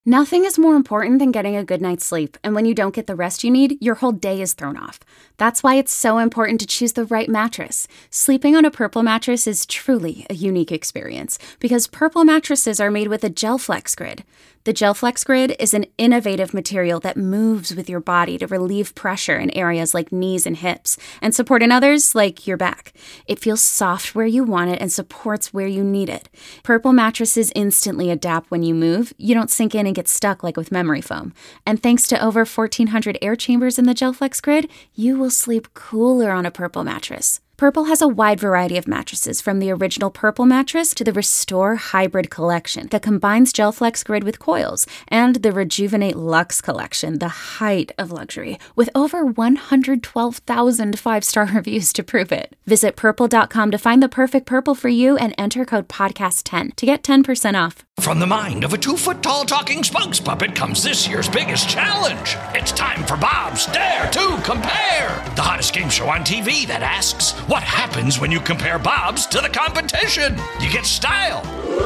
Nothing is more important than getting a good night's sleep, and when you don't get the rest you need, your whole day is thrown off. That's why it's so important to choose the right mattress. Sleeping on a Purple mattress is truly a unique experience, because Purple mattresses are made with a GelFlex Grid. The GelFlex Grid is an innovative material that moves with your body to relieve pressure in areas like knees and hips, and support in others like your back. It feels soft where you want it and supports where you need it. Purple mattresses instantly adapt when you move. You don't sink in and get stuck like with memory foam. And thanks to over 1,400 air chambers in the GelFlex Grid, you will sleep cooler on a Purple mattress. Purple has a wide variety of mattresses, from the original Purple mattress to the Restore Hybrid collection that combines GelFlex Grid with coils, and the Rejuvenate Luxe collection, the height of luxury, with over 112,000 five-star reviews to prove it. Visit purple.com to find the perfect Purple for you and enter code podcast10 to get 10% off. From the mind of a 2-foot-tall talking spokes puppet comes this year's biggest challenge. It's time for Bob's Dare to Compare, the hottest game show on TV that asks, what happens when you compare Bob's to the competition? You get style.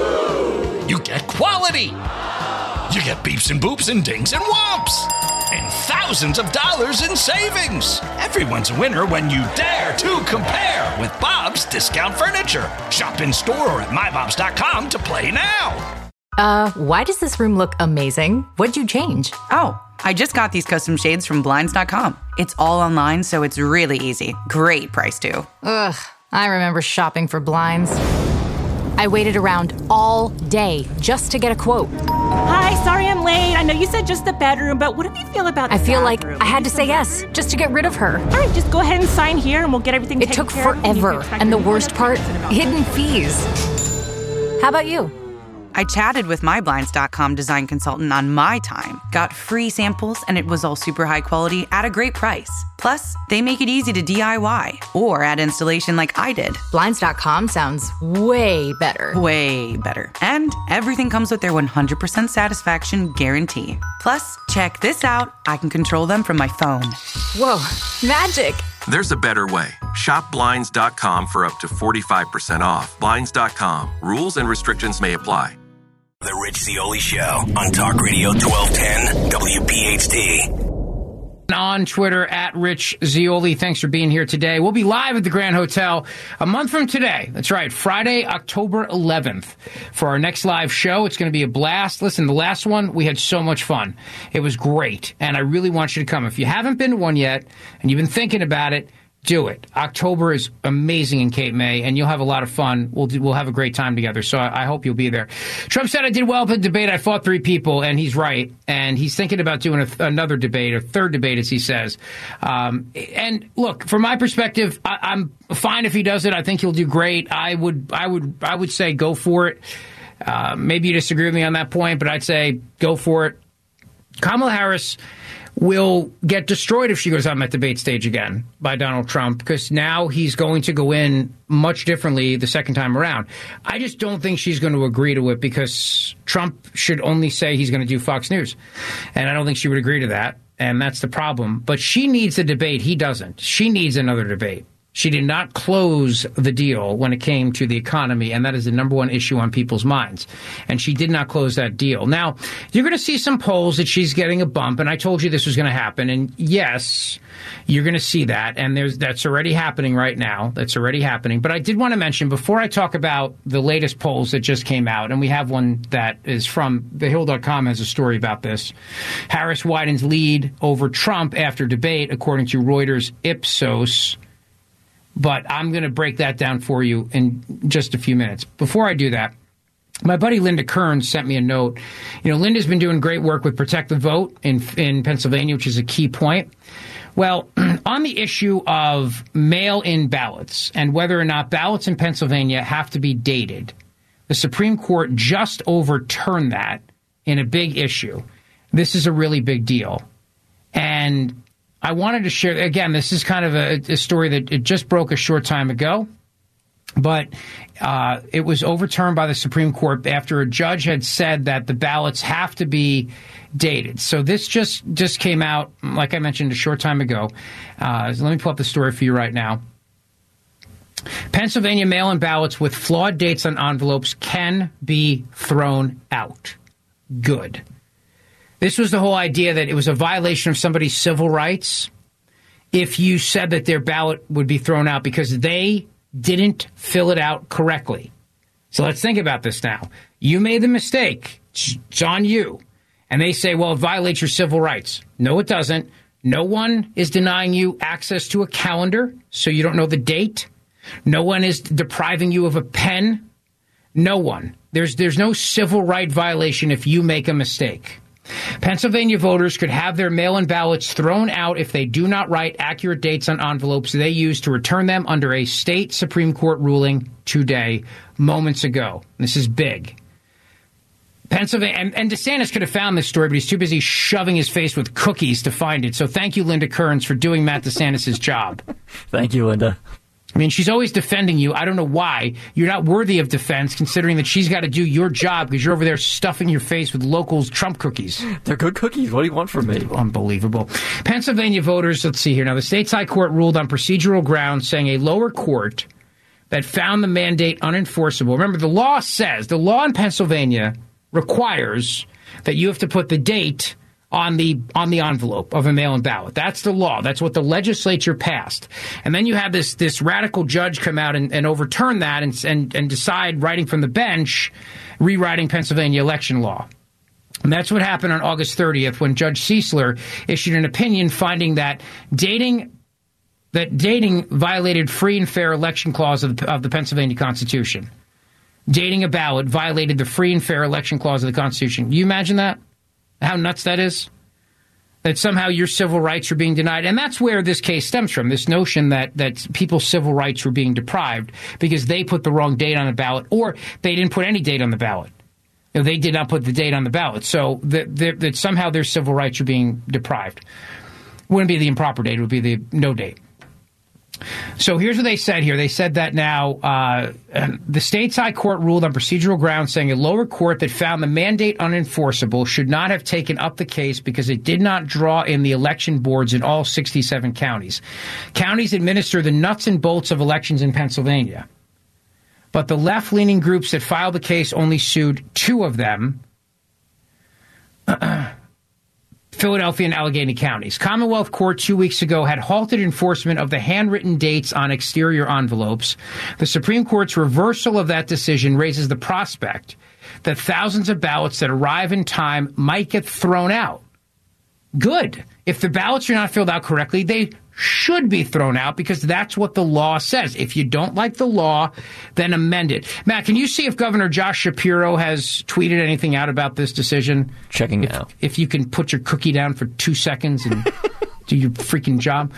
You get quality. You get beeps and boops and dings and whomps. And thousands of dollars in savings. Everyone's a winner when you dare to compare with Bob's Discount Furniture. Shop in store or at mybobs.com to play now. Why does this room look amazing? What'd you change? Oh, I just got these custom shades from Blinds.com. It's all online, so it's really easy. Great price, too. Ugh, I remember shopping for blinds. I waited around all day just to get a quote. Hi, sorry I'm late. I know you said just the bedroom, but what do you feel about the I feel bathroom? like I had to say yes just to get rid of her. All right, just go ahead and sign here and we'll get everything taken care of. It took forever, and the worst part, hidden fees. How about you? I chatted with my Blinds.com design consultant on my time, got free samples, and it was all super high quality at a great price. Plus, they make it easy to DIY or add installation like I did. Blinds.com sounds way better. Way better. And everything comes with their 100% satisfaction guarantee. Plus, check this out. I can control them from my phone. Whoa, magic. There's a better way. Shop Blinds.com for up to 45% off. Blinds.com. Rules and restrictions may apply. The Rich Zeoli Show on Talk Radio 1210 WPHT. On Twitter at Rich Zeoli. Thanks for being here today. We'll be live at the Grand Hotel a month from today. That's right, Friday, October 11th for our next live show. It's going to be a blast. Listen, the last one, we had so much fun. It was great, and I really want you to come. If you haven't been to one yet and you've been thinking about it, do it. October is amazing in Cape May, and you'll have a lot of fun. We'll have a great time together, so I hope you'll be there. Trump said I did well at the debate. I fought 3 people, and he's right. And he's thinking about doing another debate, a third debate, as he says. And look, from my perspective, I'm fine if he does it. I think he'll do great. I would say go for it. Maybe you disagree with me on that point, but I'd say go for it. Kamala Harris will get destroyed if she goes on that debate stage again by Donald Trump, because now he's going to go in much differently the second time around. I just don't think she's going to agree to it, because Trump should only say he's going to do Fox News. And I don't think she would agree to that. And that's the problem. But she needs a debate. He doesn't. She needs another debate. She did not close the deal when it came to the economy, and that is the number one issue on people's minds. And she did not close that deal. Now, you're going to see some polls that she's getting a bump, and I told you this was going to happen. And yes, you're going to see that, and that's already happening right now. That's already happening. But I did want to mention, before I talk about the latest polls that just came out, and we have one that is from TheHill.com has a story about this. Harris widens lead over Trump after debate, according to Reuters Ipsos. But I'm going to break that down for you in just a few minutes. Before I do that, my buddy Linda Kearns sent me a note. You know, Linda's been doing great work with Protect the Vote in Pennsylvania, which is a key point. Well, on the issue of mail-in ballots and whether or not ballots in Pennsylvania have to be dated, the Supreme Court just overturned that in a big issue. This is a really big deal. And I wanted to share, again, this is kind of a story that it just broke a short time ago, but it was overturned by the Supreme Court after a judge had said that the ballots have to be dated. So this just came out, like I mentioned, a short time ago. So let me pull up the story for you right now. Pennsylvania mail-in ballots with flawed dates on envelopes can be thrown out. Good. This was the whole idea that it was a violation of somebody's civil rights if you said that their ballot would be thrown out because they didn't fill it out correctly. So let's think about this now. You made the mistake. It's on you. And they say, well, it violates your civil rights. No, it doesn't. No one is denying you access to a calendar, so you don't know the date. No one is depriving you of a pen. No one. There's no civil right violation if you make a mistake. Pennsylvania voters could have their mail-in ballots thrown out if they do not write accurate dates on envelopes they use to return them under a state Supreme Court ruling today, moments ago. This is big. Pennsylvania, and DeSantis could have found this story, but he's too busy shoving his face with cookies to find it. So thank you, Linda Kearns, for doing Matt DeSantis' job. Thank you, Linda. I mean, she's always defending you. I don't know why. You're not worthy of defense, considering that she's got to do your job because you're over there stuffing your face with local Trump cookies. They're good cookies. What do you want from me? Unbelievable. Pennsylvania voters, let's see here. Now, the state's high court ruled on procedural grounds, saying a lower court that found the mandate unenforceable. Remember, the law in Pennsylvania requires that you have to put the date on the envelope of a mail-in ballot. That's the law. That's what the legislature passed. And then you have this radical judge come out and overturn that and decide, writing from the bench, rewriting Pennsylvania election law. And that's what happened on August 30th when Judge Cecler issued an opinion finding that dating violated free and fair election clause of the Pennsylvania Constitution. Dating a ballot violated the free and fair election clause of the Constitution. Can you imagine that? How nuts that is? That somehow your civil rights are being denied. And that's where this case stems from, this notion that people's civil rights were being deprived because they put the wrong date on the ballot, or they didn't put any date on the ballot. You know, they did not put the date on the ballot. So that somehow their civil rights are being deprived. It wouldn't be the improper date. It would be the no date. So here's what they said here. They said that now the state's high court ruled on procedural grounds, saying a lower court that found the mandate unenforceable should not have taken up the case because it did not draw in the election boards in all 67 counties. Counties administer the nuts and bolts of elections in Pennsylvania. But the left-leaning groups that filed the case only sued 2 of them, Philadelphia and Allegheny counties. Commonwealth Court 2 weeks ago had halted enforcement of the handwritten dates on exterior envelopes. The Supreme Court's reversal of that decision raises the prospect that thousands of ballots that arrive in time might get thrown out. Good. If the ballots are not filled out correctly, they should be thrown out because that's what the law says. If you don't like the law, then amend it. Matt, can you see if Governor Josh Shapiro has tweeted anything out about this decision? Checking now. If you can put your cookie down for 2 seconds and do your freaking job.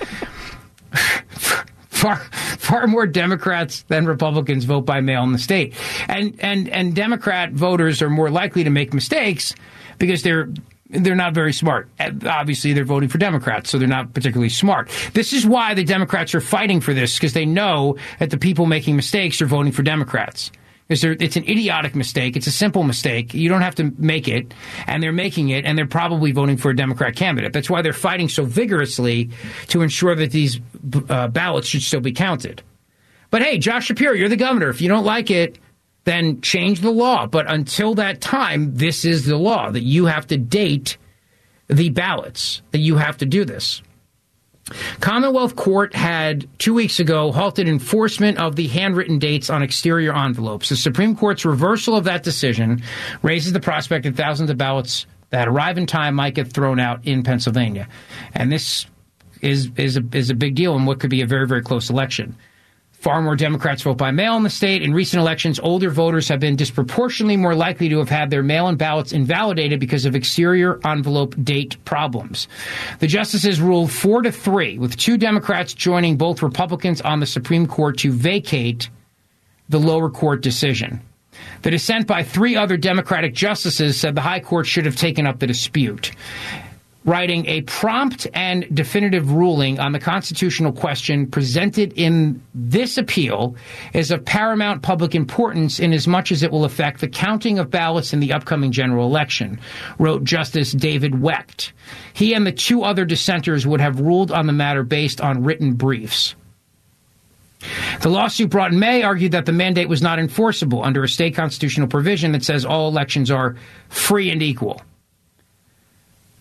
Far more Democrats than Republicans vote by mail in the state. And Democrat voters are more likely to make mistakes because they're not very smart. Obviously, they're voting for Democrats, so they're not particularly smart. This is why the Democrats are fighting for this, because they know that the people making mistakes are voting for Democrats. It's an idiotic mistake. It's a simple mistake. You don't have to make it, and they're making it, and they're probably voting for a Democrat candidate. That's why they're fighting so vigorously to ensure that these ballots should still be counted. But hey, Josh Shapiro, you're the governor. If you don't like it, then change the law. But until that time, this is the law, that you have to date the ballots, that you have to do this. Commonwealth Court had 2 weeks ago halted enforcement of the handwritten dates on exterior envelopes. The Supreme Court's reversal of that decision raises the prospect that thousands of ballots that arrive in time might get thrown out in Pennsylvania. And this is a big deal in what could be a very, very close election. Far more Democrats vote by mail in the state. In recent elections, older voters have been disproportionately more likely to have had their mail-in ballots invalidated because of exterior envelope date problems. The justices ruled 4-3, with 2 Democrats joining both Republicans on the Supreme Court to vacate the lower court decision. The dissent by 3 other Democratic justices said the high court should have taken up the dispute, writing, a prompt and definitive ruling on the constitutional question presented in this appeal is of paramount public importance inasmuch as it will affect the counting of ballots in the upcoming general election, wrote Justice David Wecht. He and the 2 other dissenters would have ruled on the matter based on written briefs. The lawsuit brought in May argued that the mandate was not enforceable under a state constitutional provision that says all elections are free and equal.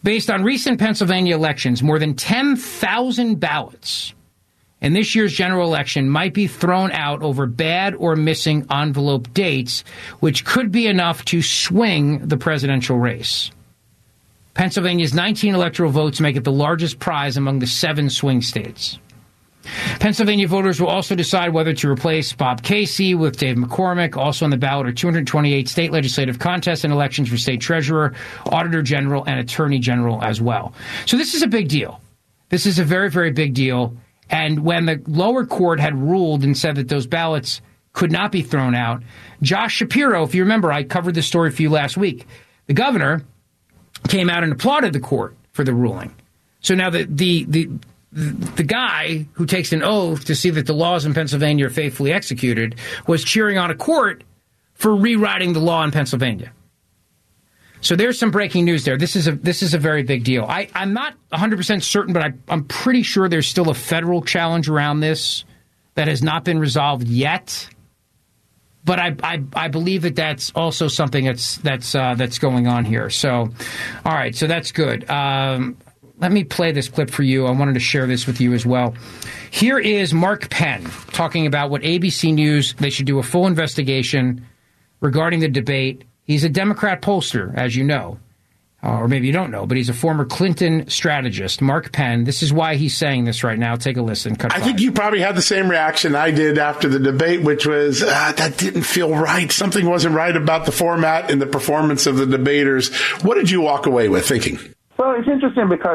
Based on recent Pennsylvania elections, more than 10,000 ballots in this year's general election might be thrown out over bad or missing envelope dates, which could be enough to swing the presidential race. Pennsylvania's 19 electoral votes make it the largest prize among the 7 swing states. Pennsylvania voters will also decide whether to replace Bob Casey with Dave McCormick. Also on the ballot are 228 state legislative contests and elections for state treasurer, auditor general, and attorney general as well. So this is a big deal. This is a very, very big deal. And when the lower court had ruled and said that those ballots could not be thrown out, Josh Shapiro, if you remember, I covered this story for you last week, the governor came out and applauded the court for the ruling. So now the guy who takes an oath to see that the laws in Pennsylvania are faithfully executed was cheering on a court for rewriting the law in Pennsylvania. So there's some breaking news there. This is a very big deal. I'm not 100% certain, but I'm pretty sure there's still a federal challenge around this that has not been resolved yet. But I believe that that's also something that's going on here. So, all right, so that's good. Let me play this clip for you. I wanted to share this with you as well. Here is Mark Penn talking about what ABC News, they should do a full investigation regarding the debate. He's a Democrat pollster, as you know, or maybe you don't know, but he's a former Clinton strategist. Mark Penn, this is why he's saying this right now. Take a listen. I think you probably had the same reaction I did after the debate, which was that didn't feel right. Something wasn't right about the format and the performance of the debaters. What did you walk away with thinking? Well, it's interesting because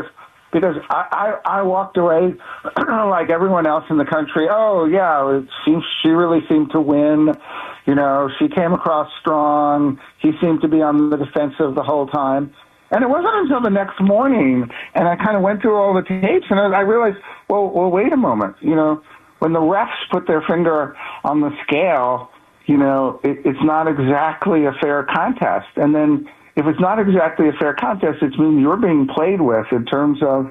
I walked away like everyone else in the country. Oh, yeah, she really seemed to win. You know, she came across strong. He seemed to be on the defensive the whole time. And it wasn't until the next morning, and I kind of went through all the tapes, and I realized, well, wait a moment. You know, when the refs put their finger on the scale, you know, it's not exactly a fair contest. And then if it's not exactly a fair contest, it means you're being played with in terms of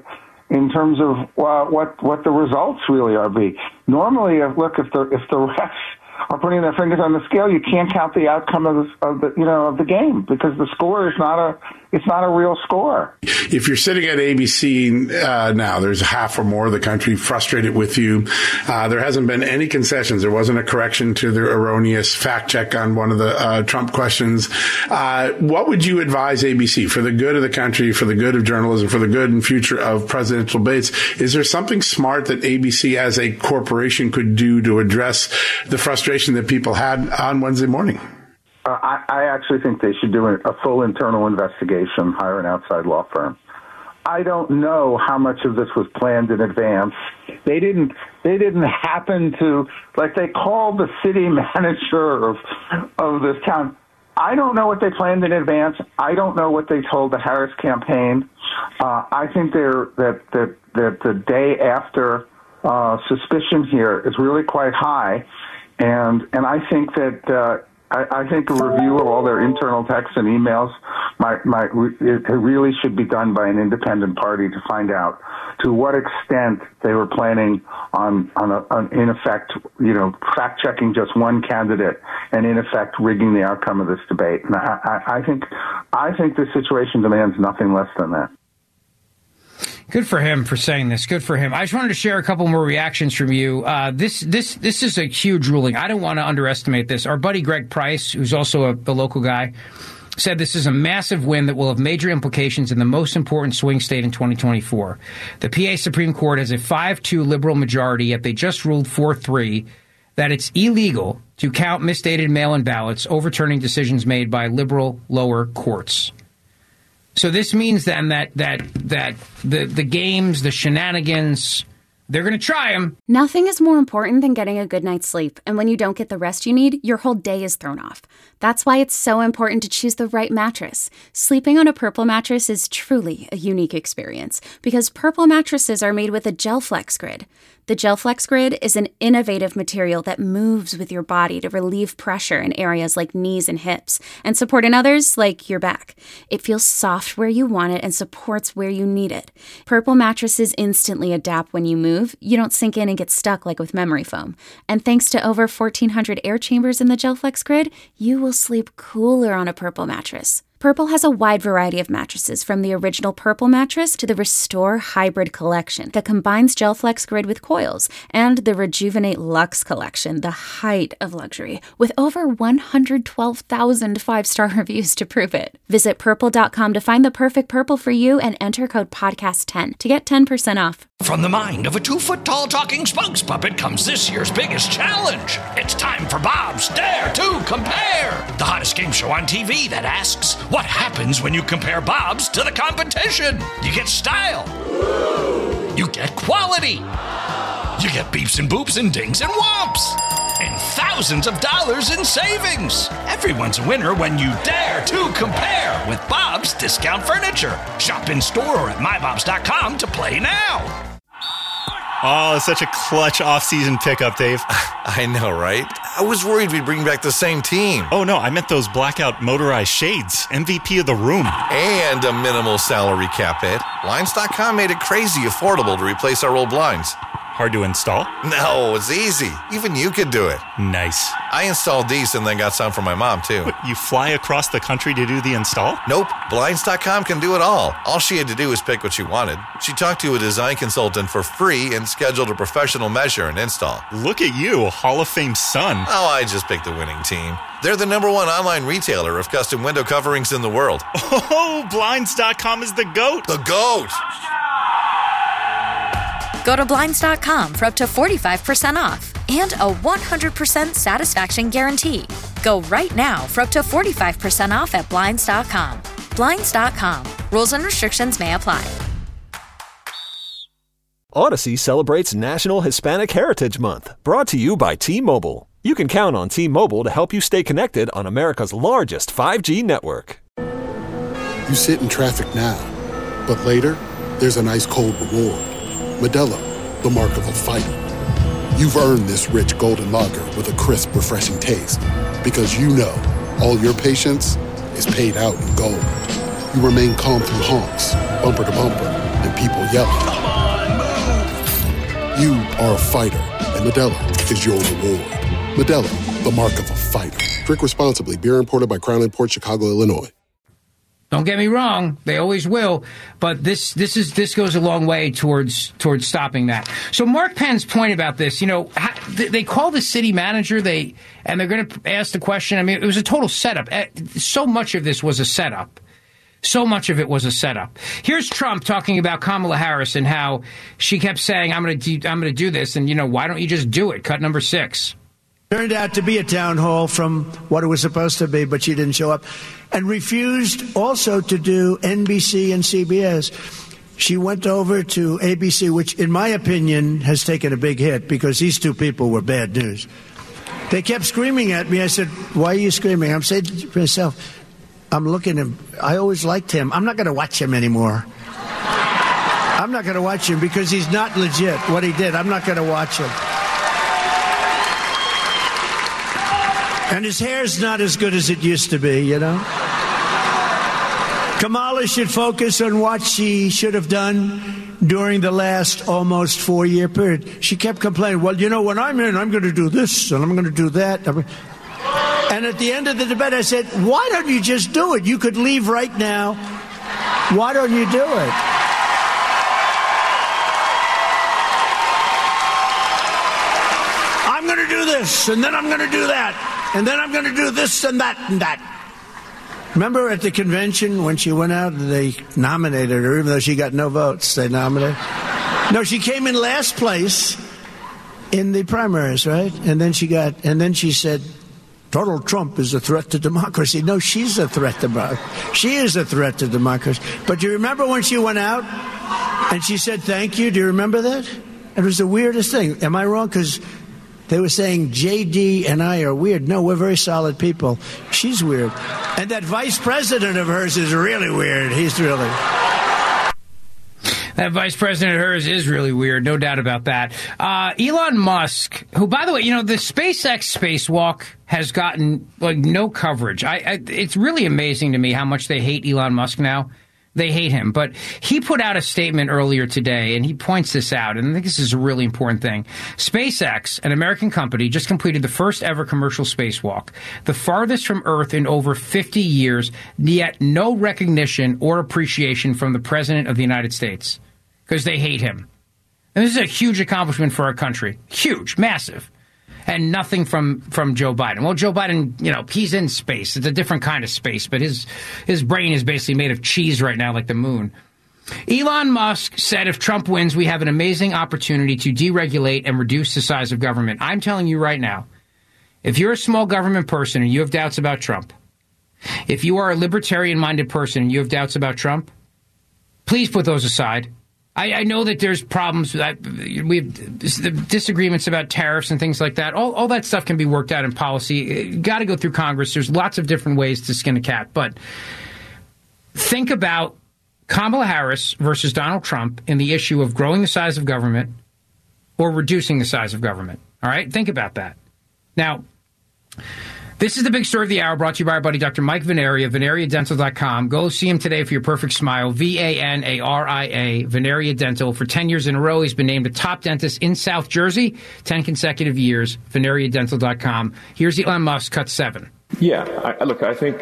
what the results really are. Normally, if the refs are putting their fingers on the scale, you can't count the outcome of the game because the score is not a real score. If you're sitting at ABC now, there's half or more of the country frustrated with you. There hasn't been any concessions. There wasn't a correction to the erroneous fact check on one of the Trump questions. What would you advise ABC for the good of the country, for the good of journalism, for the good and future of presidential debates? Is there something smart that ABC as a corporation could do to address the frustration that people had on Wednesday morning? I actually think they should do a full internal investigation, hire an outside law firm. I don't know how much of this was planned in advance. They didn't happen to, like, they called the city manager of this town. I don't know what they planned in advance. I don't know what they told the Harris campaign. I think that the day after suspicion here is really quite high, and I think that I think a review of all their internal texts and emails it really should be done by an independent party to find out to what extent they were planning on in effect, you know, fact checking just one candidate and in effect rigging the outcome of this debate. And I think this situation demands nothing less than that. Good for him for saying this. Good for him. I just wanted to share a couple more reactions from you. This is a huge ruling. I don't want to underestimate this. Our buddy Greg Price, who's also a local guy, said this is a massive win that will have major implications in the most important swing state in 2024. The PA Supreme Court has a 5-2 liberal majority, yet they just ruled 4-3 that it's illegal to count misdated mail-in ballots, overturning decisions made by liberal lower courts. So this means then that the games, the shenanigans, they're going to try them. Nothing is more important than getting a good night's sleep. And when you don't get the rest you need, your whole day is thrown off. That's why it's so important to choose the right mattress. Sleeping on a Purple mattress is truly a unique experience because Purple mattresses are made with a GelFlex Grid. The GelFlex Grid is an innovative material that moves with your body to relieve pressure in areas like knees and hips and support in others like your back. It feels soft where you want it and supports where you need it. Purple mattresses instantly adapt when you move. You don't sink in and get stuck like with memory foam. And thanks to over 1,400 air chambers in the GelFlex Grid, you will sleep cooler on a Purple mattress. Purple has a wide variety of mattresses, from the original Purple mattress to the Restore Hybrid collection that combines GelFlex Grid with coils, and the Rejuvenate Luxe collection, the height of luxury, with over 112,000 five-star reviews to prove it. Visit Purple.com to find the perfect Purple for you and enter code podcast10 to get 10% off. From the mind of a 2-foot-tall talking spokes puppet comes this year's biggest challenge. It's time for Bob's Dare to Compare, the hottest game show on TV that asks, what happens when you compare Bob's to the competition? You get style. You get quality. You get beeps and boops and dings and whomps. And thousands of dollars in savings. Everyone's a winner when you dare to compare with Bob's Discount Furniture. Shop in store or at mybobs.com to play now. Oh, such a clutch off-season pickup, Dave. I know, right? I was worried we'd bring back the same team. Oh, no, I meant those blackout motorized shades. MVP of the room. And a minimal salary cap hit. Blinds.com made it crazy affordable to replace our old blinds. Hard to install? No, it's easy. Even you could do it. Nice. I installed these and then got some for my mom, too. What, you fly across the country to do the install? Nope. Blinds.com can do it all. All she had to do was pick what she wanted. She talked to a design consultant for free and scheduled a professional measure and install. Look at you, Hall of Fame son. Oh, I just picked the winning team. They're the #1 online retailer of custom window coverings in the world. Oh, Blinds.com is the GOAT. The GOAT! Go to Blinds.com for up to 45% off and a 100% satisfaction guarantee. Go right now for up to 45% off at Blinds.com. Blinds.com. Rules and restrictions may apply. Odyssey celebrates National Hispanic Heritage Month, brought to you by T-Mobile. You can count on T-Mobile to help you stay connected on America's largest 5G network. You sit in traffic now, but later, there's an ice-cold reward. Modelo, the mark of a fighter. You've earned this rich golden lager with a crisp, refreshing taste. Because you know, all your patience is paid out in gold. You remain calm through honks, bumper to bumper, and people yelling. Come on, move! You are a fighter, and Modelo is your reward. Modelo, the mark of a fighter. Drink responsibly. Beer imported by Crown Imports, Chicago, Illinois. Don't get me wrong; they always will. But this goes a long way towards stopping that. So Mark Penn's point about this, they call the city manager, and they're going to ask the question. I mean, it was a total setup. So much of this was a setup. So much of it was a setup. Here's Trump talking about Kamala Harris and how she kept saying, "I'm going to do this," and why don't you just do it? Cut number 6. Turned out to be a town hall from what it was supposed to be, but she didn't show up. And refused also to do NBC and CBS. She went over to ABC, which, in my opinion, has taken a big hit because these two people were bad news. They kept screaming at me. I said, "Why are you screaming?" I'm saying to myself, I'm looking at him. I always liked him. I'm not going to watch him anymore. I'm not going to watch him because he's not legit. What he did, I'm not going to watch him. And his hair's not as good as it used to be, Kamala should focus on what she should have done during the last almost 4-year period. She kept complaining, well, when I'm in, I'm going to do this and I'm going to do that. And at the end of the debate, I said, why don't you just do it? You could leave right now. Why don't you do it? I'm going to do this, and then I'm going to do that. And then I'm going to do this and that and that. Remember at the convention when she went out and they nominated her, even though she got no votes, they nominated her? No, she came in last place in the primaries, right? And then she said, Donald Trump is a threat to democracy. No, she's a threat to democracy. She is a threat to democracy. But do you remember when she went out and she said thank you? Do you remember that? It was the weirdest thing. Am I wrong? Because they were saying J.D. and I are weird. No, we're very solid people. She's weird. And that vice president of hers is really weird. He's really... That vice president of hers is really weird, no doubt about that. Elon Musk, who, by the way, the SpaceX spacewalk has gotten, no coverage. It's really amazing to me how much they hate Elon Musk now. They hate him. But he put out a statement earlier today, and he points this out, and I think this is a really important thing. SpaceX, an American company, just completed the first ever commercial spacewalk, the farthest from Earth in over 50 years, yet no recognition or appreciation from the President of the United States because they hate him. And this is a huge accomplishment for our country. Huge, massive. And nothing from Joe Biden. Well, Joe Biden, he's in space. It's a different kind of space, but his brain is basically made of cheese right now, like the moon. Elon Musk said if Trump wins, we have an amazing opportunity to deregulate and reduce the size of government. I'm telling you right now, if you're a small government person and you have doubts about Trump, if you are a libertarian-minded person and you have doubts about Trump, please put those aside. I know that there's problems. We have disagreements about tariffs and things like that. All that stuff can be worked out in policy. Got to go through Congress. There's lots of different ways to skin a cat. But think about Kamala Harris versus Donald Trump in the issue of growing the size of government or reducing the size of government. All right? Think about that. Now, this is the big story of the hour, brought to you by our buddy Dr. Mike Veneria, VeneriaDental.com. Go see him today for your perfect smile. VANARIA, Veneria Dental. For 10 years in a row, he's been named a top dentist in South Jersey. 10 consecutive years. VeneriaDental.com. Here's Elon Musk, cut 7. Yeah, I think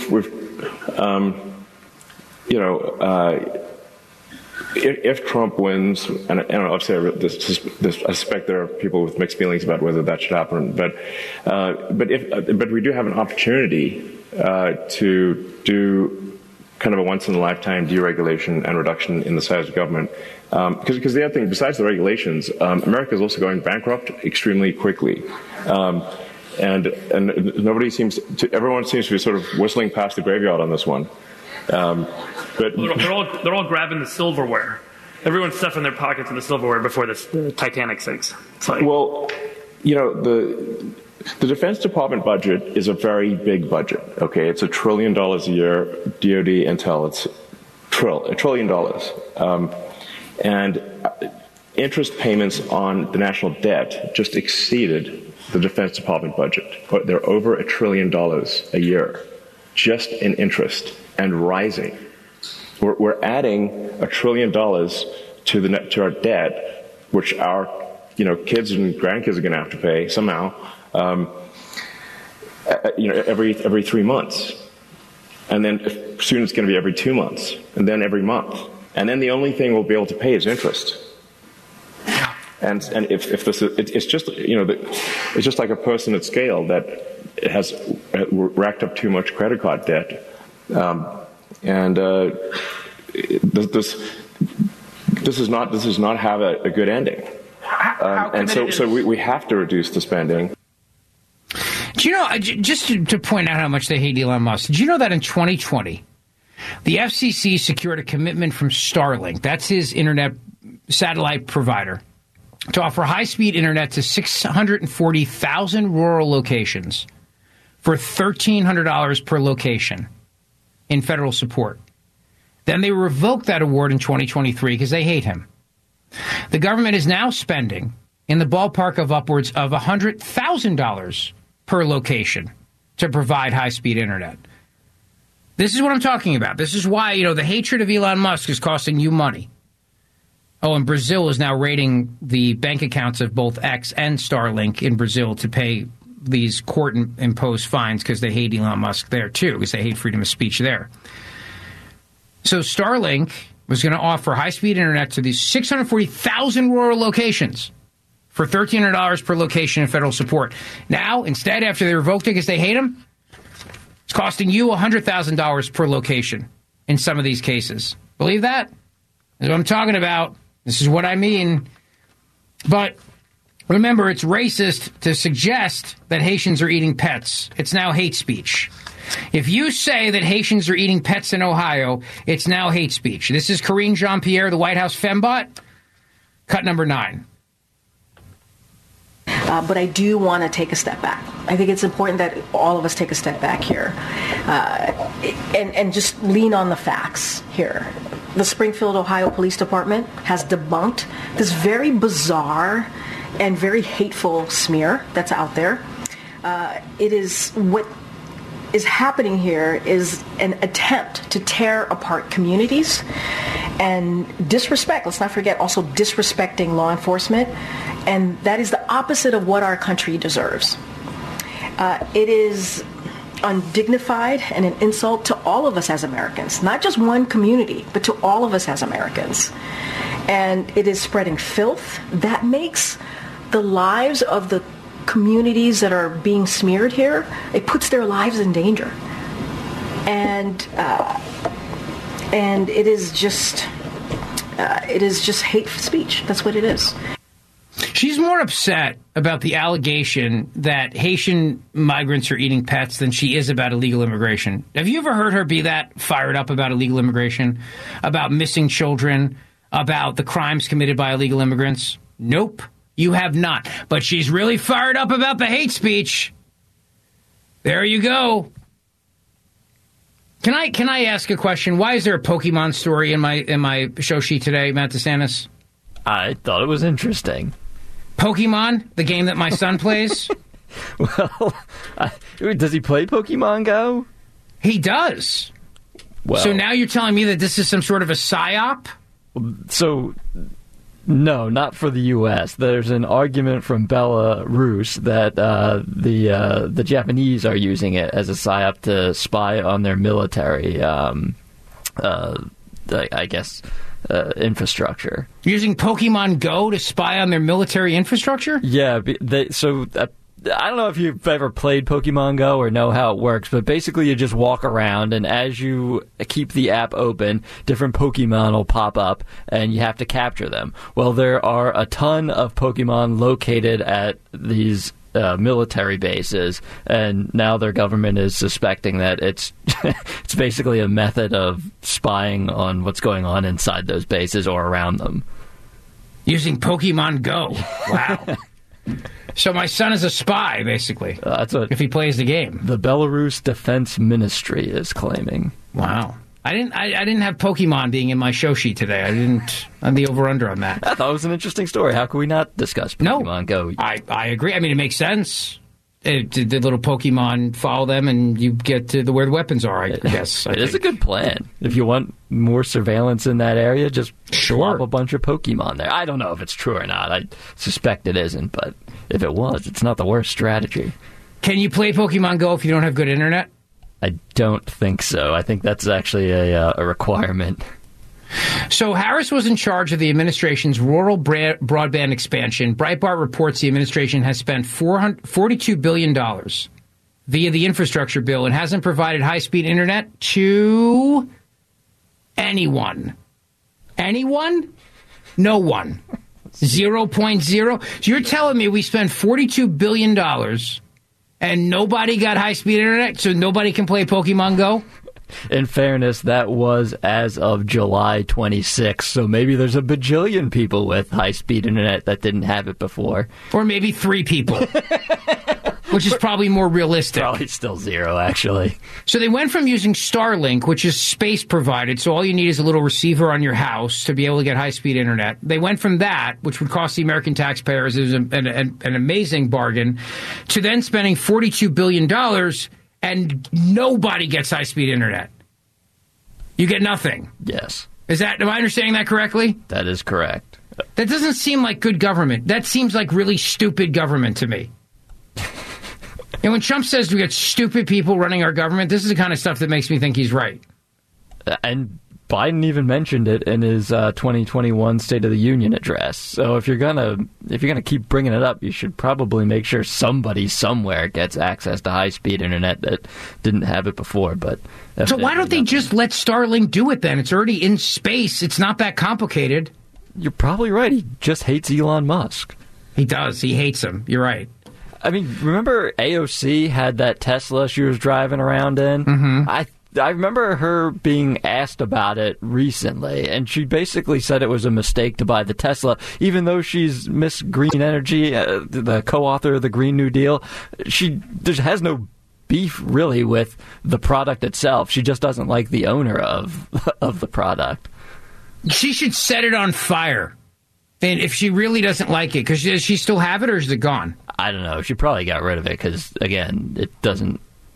if Trump wins, and obviously I suspect there are people with mixed feelings about whether that should happen, but we do have an opportunity to do kind of a once-in-a-lifetime deregulation and reduction in the size of government. Because the other thing, besides the regulations, America is also going bankrupt extremely quickly. And everyone seems to be sort of whistling past the graveyard on this one. But they're all grabbing the silverware. Everyone's stuffing their pockets in the silverware before the Titanic sinks. It's like, well, the Defense Department budget is a very big budget. Okay, it's $1 trillion a year. DoD Intel, it's $1 trillion, and interest payments on the national debt just exceeded the Defense Department budget. They're over $1 trillion a year, just in interest, and rising. We're adding $1 trillion to our debt, which our kids and grandkids are going to have to pay somehow. Every 3 months, and then soon it's going to be every 2 months, and then every month, and then the only thing we'll be able to pay is interest. And if this is, it's just it's just like a person at scale that has racked up too much credit card debt. This does not have a good ending, and so we have to reduce the spending. Do you know, just to point out how much they hate Elon Musk, did you know that in 2020, the FCC secured a commitment from Starlink, that's his internet satellite provider, to offer high-speed internet to 640,000 rural locations for $1,300 per location in federal support. Then they revoked that award in 2023 because they hate him. The government is now spending in the ballpark of upwards of $100,000 per location to provide high-speed internet. This is what I'm talking about. This is why, the hatred of Elon Musk is costing you money. Oh, and Brazil is now raiding the bank accounts of both X and Starlink in Brazil to pay these court-imposed fines because they hate Elon Musk there, too, because they hate freedom of speech there. So Starlink was going to offer high-speed internet to these 640,000 rural locations for $1,300 per location in federal support. Now, instead, after they revoked it because they hate him, it's costing you $100,000 per location in some of these cases. Believe that? That's what I'm talking about. This is what I mean. But remember, it's racist to suggest that Haitians are eating pets. It's now hate speech. If you say that Haitians are eating pets in Ohio, it's now hate speech. This is Karine Jean-Pierre, the White House fembot. Cut number 9. But I do want to take a step back. I think it's important that all of us take a step back here and just lean on the facts here. The Springfield, Ohio Police Department has debunked this very bizarre and very hateful smear that's out there. It is what is happening here is an attempt to tear apart communities and disrespect. Let's not forget also disrespecting law enforcement. And that is the opposite of what our country deserves. It is undignified and an insult to all of us as Americans, not just one community, but to all of us as Americans. And it is spreading filth that makes the lives of the communities that are being smeared here, it puts their lives in danger. And it is just hate speech. That's what it is. She's more upset about the allegation that Haitian migrants are eating pets than she is about illegal immigration. Have you ever heard her be that fired up about illegal immigration, about missing children, about the crimes committed by illegal immigrants? Nope, you have not. But she's really fired up about the hate speech. There you go. Can I ask a question? Why is there a Pokemon story in my show sheet today, Matt DeSantis? I thought it was interesting. Pokemon, the game that my son plays? Well, does he play Pokemon Go? He does. Well, so now you're telling me that this is some sort of a psyop? So, no, not for the U.S. There's an argument from Belarus that the Japanese are using it as a psyop to spy on their military, I guess, infrastructure. Using Pokemon Go to spy on their military infrastructure? Yeah, I don't know if you've ever played Pokemon Go or know how it works, but basically you just walk around, and as you keep the app open, different Pokemon will pop up, and you have to capture them. Well, there are a ton of Pokemon located at these military bases, and now their government is suspecting that it's it's basically a method of spying on what's going on inside those bases or around them. Using Pokemon Go. Wow. So my son is a spy, basically, that's what if he plays the game. The Belarus Defense Ministry is claiming. Wow. I didn't have Pokemon being in my show sheet today. I'm the over-under on that. I thought it was an interesting story. How can we not discuss Pokemon Go? I agree. I mean, it makes sense. The little Pokemon, follow them, and you get to where the weapons are, I guess. It is a good plan. If you want more surveillance in that area, just plop a bunch of Pokemon there. I don't know if it's true or not. I suspect it isn't, but if it was, it's not the worst strategy. Can you play Pokemon Go if you don't have good internet? I don't think so. I think that's actually a requirement. So Harris was in charge of the administration's rural broadband expansion. Breitbart reports the administration has spent $42 billion via the infrastructure bill and hasn't provided high-speed internet to anyone. Anyone? No one. 0.0. So you're telling me we spent $42 billion and nobody got high-speed internet, so nobody can play Pokemon Go? In fairness, that was as of July 26th, so maybe there's a bajillion people with high-speed internet that didn't have it before. Or maybe 3 people, which is probably more realistic. Probably still 0, actually. So they went from using Starlink, which is space-provided, so all you need is a little receiver on your house to be able to get high-speed internet. They went from that, which would cost the American taxpayers an amazing bargain, to then spending $42 billion and nobody gets high-speed internet. You get nothing. Yes. Am I understanding that correctly? That is correct. That doesn't seem like good government. That seems like really stupid government to me. And when Trump says we got stupid people running our government, this is the kind of stuff that makes me think he's right. And Biden even mentioned it in his 2021 State of the Union address. So if you're gonna keep bringing it up, you should probably make sure somebody somewhere gets access to high-speed internet that didn't have it before. But so why don't they just let Starlink do it then? It's already in space. It's not that complicated. You're probably right. He just hates Elon Musk. He does. He hates him. You're right. I mean, remember AOC had that Tesla she was driving around in? Mm-hmm. I remember her being asked about it recently, and she basically said it was a mistake to buy the Tesla, even though she's Miss Green Energy, the co-author of the Green New Deal. She has no beef, really, with the product itself. She just doesn't like the owner of the product. She should set it on fire. And if she really doesn't like it, because does she still have it, or is it gone? I don't know. She probably got rid of it because, again, it doesn't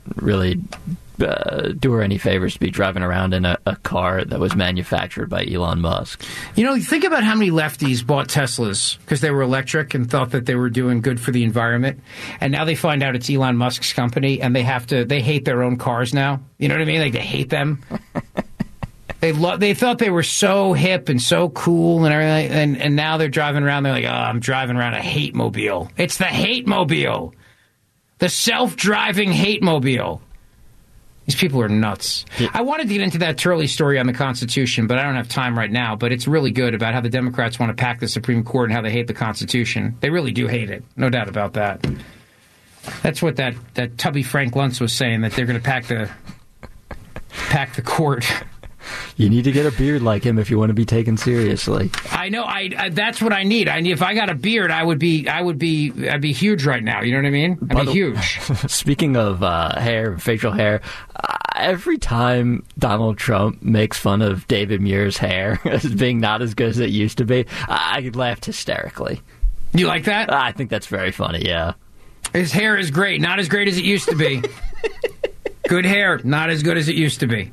really do her any favors to be driving around in a car that was manufactured by Elon Musk. You know, think about how many lefties bought Teslas because they were electric and thought that they were doing good for the environment, and now they find out it's Elon Musk's company, and they hate their own cars now. You know what I mean? Like, they hate them. They thought they were so hip and so cool and everything, and now they're driving around. They're like, oh, I'm driving around a hate mobile. It's the hate mobile, the self-driving hate mobile. These people are nuts. Yeah. I wanted to get into that Turley story on the Constitution, but I don't have time right now. But it's really good about how the Democrats want to pack the Supreme Court and how they hate the Constitution. They really do hate it. No doubt about that. That's what that tubby Frank Luntz was saying, that they're going to pack the court. You need to get a beard like him if you want to be taken seriously. I know. I that's what I need. If I got a beard, I'd be huge right now. You know what I mean? I'd be huge. Speaking of hair, facial hair, every time Donald Trump makes fun of David Muir's hair as being not as good as it used to be, I laughed hysterically. You like that? I think that's very funny. Yeah. His hair is great. Not as great as it used to be. Good hair. Not as good as it used to be.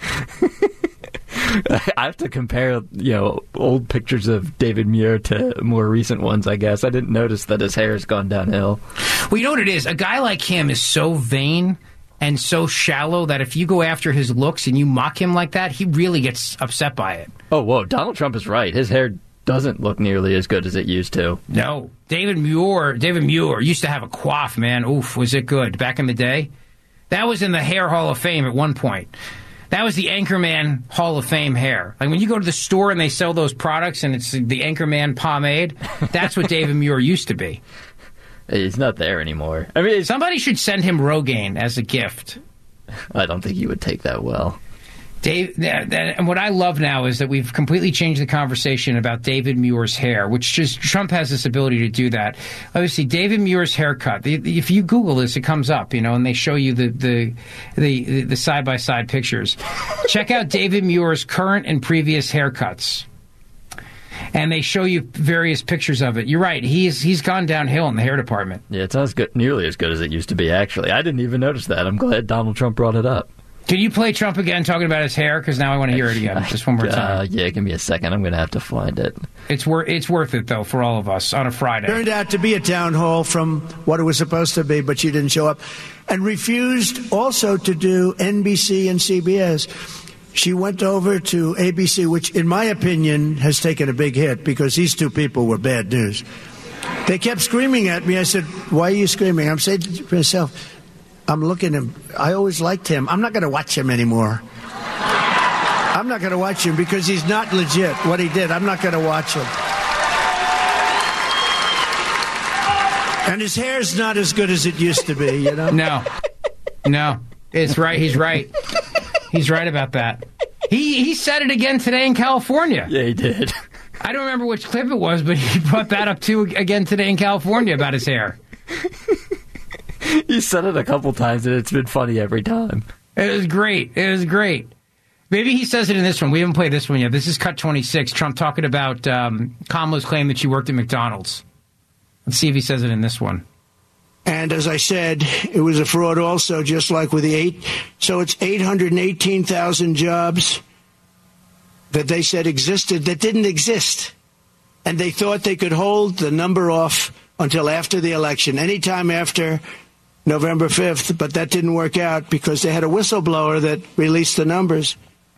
I have to compare, old pictures of David Muir to more recent ones, I guess. I didn't notice that his hair has gone downhill. Well, you know what it is? A guy like him is so vain and so shallow that if you go after his looks and you mock him like that, he really gets upset by it. Oh, whoa. Donald Trump is right. His hair doesn't look nearly as good as it used to. No. David Muir used to have a coif, man. Oof, was it good back in the day? That was in the Hair Hall of Fame at one point. That was the Anchorman Hall of Fame hair. Like when you go to the store and they sell those products and it's the Anchorman pomade, that's what David Muir used to be. He's not there anymore. I mean, somebody should send him Rogaine as a gift. I don't think he would take that well. And what I love now is that we've completely changed the conversation about David Muir's hair, which just Trump has this ability to do that. Obviously, David Muir's haircut. If you Google this, it comes up, and they show you the side by side pictures. Check out David Muir's current and previous haircuts, and they show you various pictures of it. You're right; he's gone downhill in the hair department. Yeah, it's not nearly as good as it used to be. Actually, I didn't even notice that. I'm glad Donald Trump brought it up. Can you play Trump again talking about his hair? Because now I want to hear it again. Just one more time. Yeah, give me a second. I'm going to have to find it. It's worth it, though, for all of us on a Friday. Turned out to be a town hall from what it was supposed to be, but she didn't show up. And refused also to do NBC and CBS. She went over to ABC, which, in my opinion, has taken a big hit because these two people were bad news. They kept screaming at me. I said, why are you screaming? I'm saying to myself, I'm looking at him. I always liked him. I'm not going to watch him anymore. I'm not going to watch him because he's not legit. What he did, I'm not going to watch him. And his hair's not as good as it used to be, No. It's right. He's right. He's right about that. He said it again today in California. Yeah, he did. I don't remember which clip it was, but he brought that up, too, again today in California about his hair. He said it a couple times, and it's been funny every time. It was great. Maybe he says it in this one. We haven't played this one yet. This is Cut 26. Trump talking about Kamala's claim that she worked at McDonald's. Let's see if he says it in this one. And as I said, it was a fraud also, just like with so it's 818,000 jobs that they said existed that didn't exist. And they thought they could hold the number off until after the election, anytime after November 5th, but that didn't work out because they had a whistleblower that released the numbers.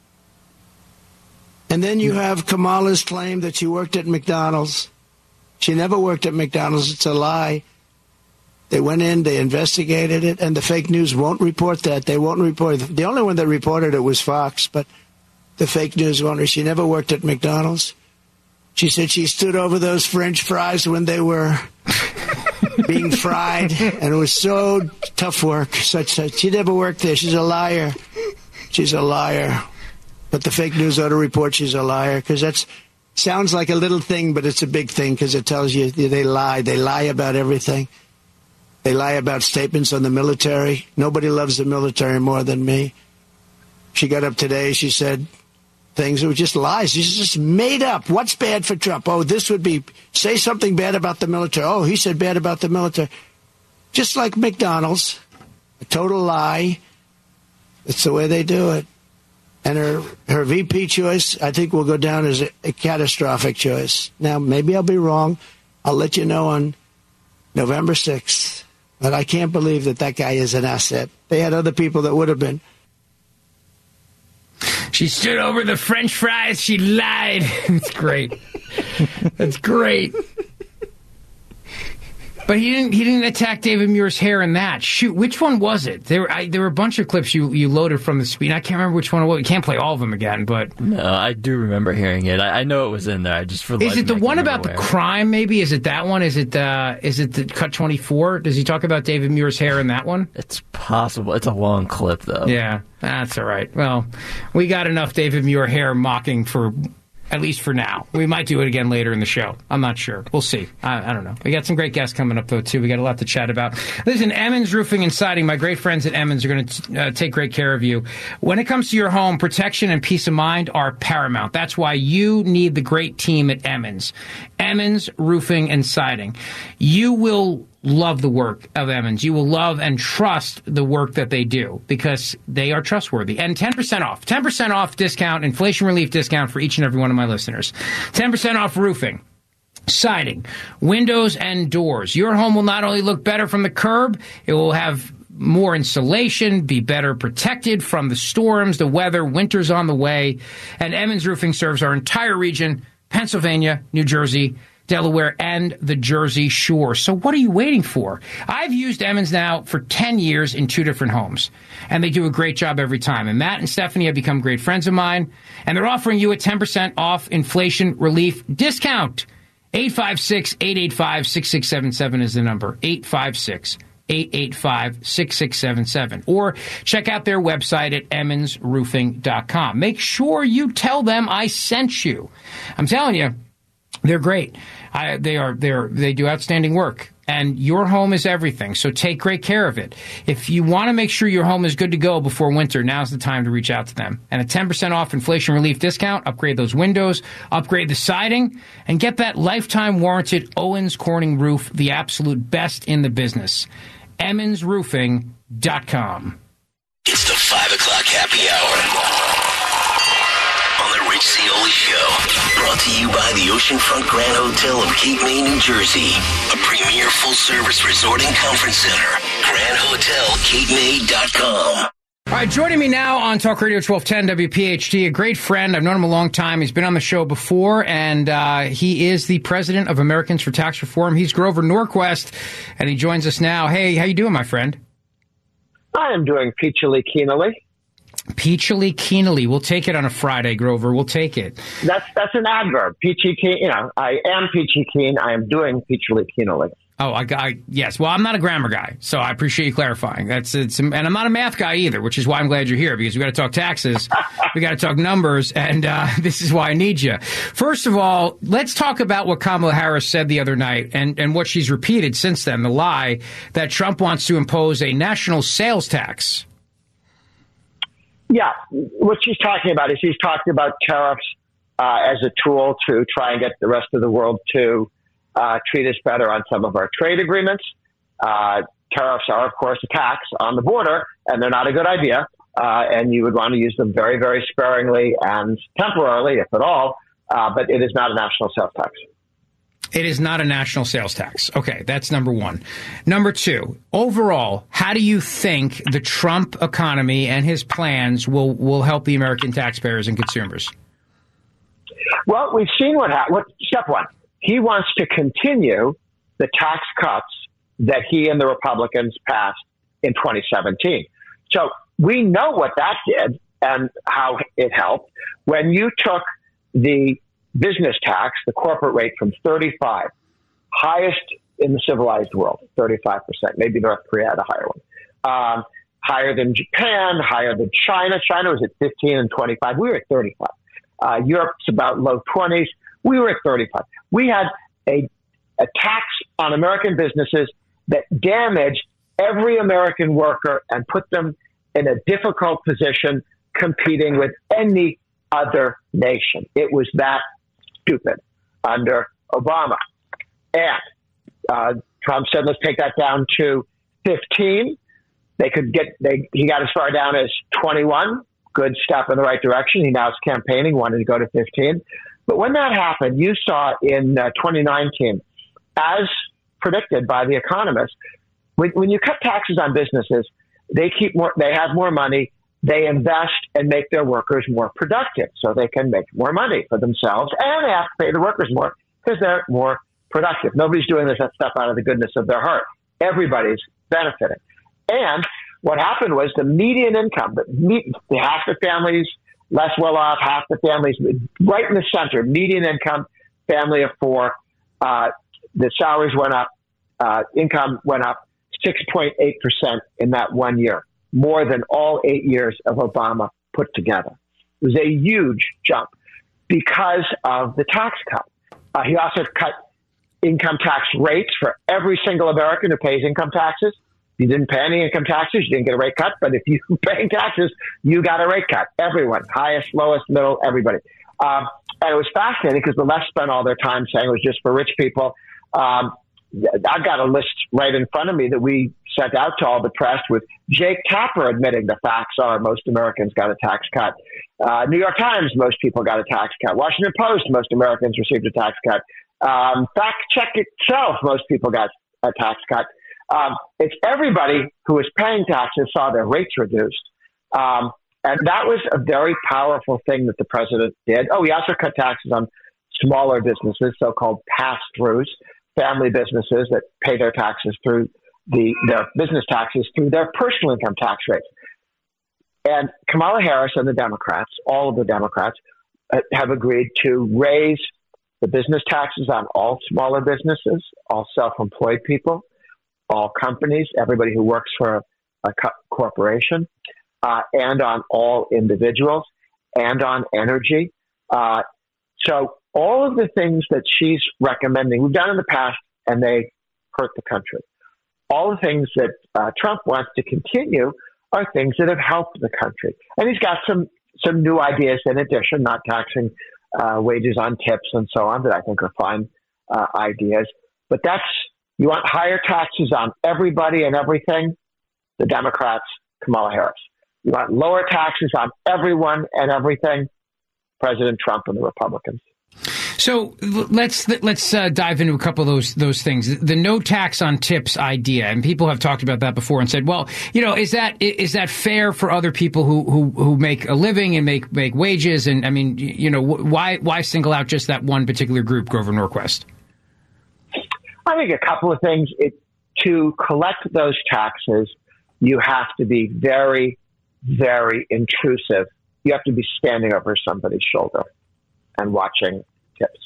And then you have Kamala's claim that she worked at McDonald's. She never worked at McDonald's. It's a lie. They went in, they investigated it, and the fake news won't report that. They won't report it. The only one that reported it was Fox, but the fake news won't. She never worked at McDonald's. She said she stood over those French fries when they were being fried, and it was so tough work. She never worked there. She's a liar. She's a liar. But the fake news ought to report she's a liar, because that sounds like a little thing, but it's a big thing, because it tells you they lie. They lie about everything. They lie about statements on the military. Nobody loves the military more than me. She got up today, she said things that were just lies. She's just made up. What's bad for Trump? Oh, this would be, say something bad about the military. Oh, he said bad about the military. Just like McDonald's. A total lie. It's the way they do it. And her VP choice, I think, will go down as a catastrophic choice. Now, maybe I'll be wrong. I'll let you know on November 6th. But I can't believe that guy is an asset. They had other people that would have been. She stood over the French fries. She lied. It's great. That's great. But he didn't attack David Muir's hair in that. Shoot, which one was it? There were a bunch of clips you loaded from the speed. I can't remember which one it was. You can't play all of them again, but... No, I do remember hearing it. I know it was in there. I just for Is it the one about the crime, maybe? Is it that one? Is it the Cut 24? Does he talk about David Muir's hair in that one? It's possible. It's a long clip, though. Yeah, that's all right. Well, we got enough David Muir hair mocking for... At least for now. We might do it again later in the show. I'm not sure. We'll see. I don't know. We got some great guests coming up, though, too. We got a lot to chat about. Listen, Emmons Roofing and Siding, my great friends at Emmons are going to take great care of you. When it comes to your home, protection and peace of mind are paramount. That's why you need the great team at Emmons. Emmons Roofing and Siding. You will love the work of Emmons. You will love and trust the work that they do because they are trustworthy. And 10% off discount, inflation relief discount for each and every one of my listeners. 10% off roofing, siding, windows, and doors. Your home will not only look better from the curb, it will have more insulation, be better protected from the storms, the weather, winter's on the way. And Emmons Roofing serves our entire region, Pennsylvania, New Jersey, Delaware, and the Jersey Shore. So what are you waiting for? I've used Emmons now for 10 years in 2 different homes, and they do a great job every time. And Matt and Stephanie have become great friends of mine, and they're offering you a 10% off inflation relief discount. 856-885-6677 is the number. 856-885-6677. Or check out their website at emmonsroofing.com. Make sure you tell them I sent you. I'm telling you, they're great. They do outstanding work. And your home is everything, so take great care of it. If you want to make sure your home is good to go before winter, now's the time to reach out to them. And a 10% off inflation relief discount, upgrade those windows, upgrade the siding, and get that lifetime warranted Owens Corning roof, the absolute best in the business. emmonsroofing.com. It's the 5 o'clock happy hour on the Rich Zeoli Show. Brought to you by the Oceanfront Grand Hotel of Cape May, New Jersey. A premier full-service resort and conference center. GrandHotelCapeMay.com. All right, joining me now on Talk Radio 1210 WPHT, a great friend. I've known him a long time. He's been on the show before, and he is the president of Americans for Tax Reform. He's Grover Norquist, and he joins us now. Hey, how you doing, my friend? I am doing peachily keenly. Peachily keenly. We'll take it on a Friday, Grover. We'll take it. That's an adverb. Peachy keen. I am peachy keen. I am doing peachily keenly. Oh, yes. Well, I'm not a grammar guy, so I appreciate you clarifying. And I'm not a math guy either, which is why I'm glad you're here, because we got to talk taxes, we got to talk numbers, and this is why I need you. First of all, let's talk about what Kamala Harris said the other night and what she's repeated since then, the lie that Trump wants to impose a national sales tax. Yeah, what she's talking about is she's talking about tariffs as a tool to try and get the rest of the world to treat us better on some of our trade agreements. Tariffs are, of course, a tax on the border, and they're not a good idea. And you would want to use them very, very sparingly and temporarily, if at all. But it is not a national sales tax. It is not a national sales tax. Okay, that's number one. Number two, overall, how do you think the Trump economy and his plans will help the American taxpayers and consumers? Well, we've seen what happened. Step one, he wants to continue the tax cuts that he and the Republicans passed in 2017. So we know what that did and how it helped. When you took the business tax, the corporate rate, from 35, highest in the civilized world, 35%. Maybe North Korea had a higher one. Higher than Japan, higher than China. China was at 15 and 25. We were at 35. Europe's about low 20s. We were at 35. We had a tax on American businesses that damaged every American worker and put them in a difficult position competing with any other nation. It was that stupid under Obama. And Trump said, let's take that down to 15. He got as far down as 21. Good step in the right direction. He now is campaigning, wanting to go to 15. But when that happened, you saw in 2019, as predicted by the economists, when you cut taxes on businesses, they have more money, they invest and make their workers more productive so they can make more money for themselves, and they have to pay the workers more because they're more productive. Nobody's doing this stuff out of the goodness of their heart. Everybody's benefiting. And what happened was the median income, half the families less well off, half the families right in the center, median income, family of four, the salaries went up, income went up 6.8% in that 1 year, more than all 8 years of Obama put together. It was a huge jump because of the tax cut. He also cut income tax rates for every single American who pays income taxes. If you didn't pay any income taxes, you didn't get a rate cut. But if you pay taxes, you got a rate cut. Everyone, highest, lowest, middle, everybody. And it was fascinating because the left spent all their time saying it was just for rich people. I've got a list right in front of me that we sent out to all the press with Jake Tapper admitting the facts are most Americans got a tax cut. New York Times, most people got a tax cut. Washington Post, most Americans received a tax cut. Fact Check itself, most people got a tax cut. It's everybody who was paying taxes saw their rates reduced. And that was a very powerful thing that the president did. Oh, he also cut taxes on smaller businesses, so-called pass-throughs, family businesses that pay their taxes through their business taxes through their personal income tax rates. And Kamala Harris and the Democrats, all of the Democrats, have agreed to raise the business taxes on all smaller businesses, all self-employed people, all companies, everybody who works for a corporation, and on all individuals, and on energy. So all of the things that she's recommending, we've done in the past, and they hurt the country. All the things that Trump wants to continue are things that have helped the country. And he's got some new ideas in addition, not taxing wages on tips and so on, that I think are fine ideas. But you want higher taxes on everybody and everything, the Democrats, Kamala Harris. You want lower taxes on everyone and everything, President Trump and the Republicans. So let's dive into a couple of those things. The no tax on tips idea, and people have talked about that before and said, well, is that fair for other people who make a living and make wages? And I mean, why single out just that one particular group, Grover Norquist? I think a couple of things. To collect those taxes, you have to be very, very intrusive. You have to be standing over somebody's shoulder and watching tips.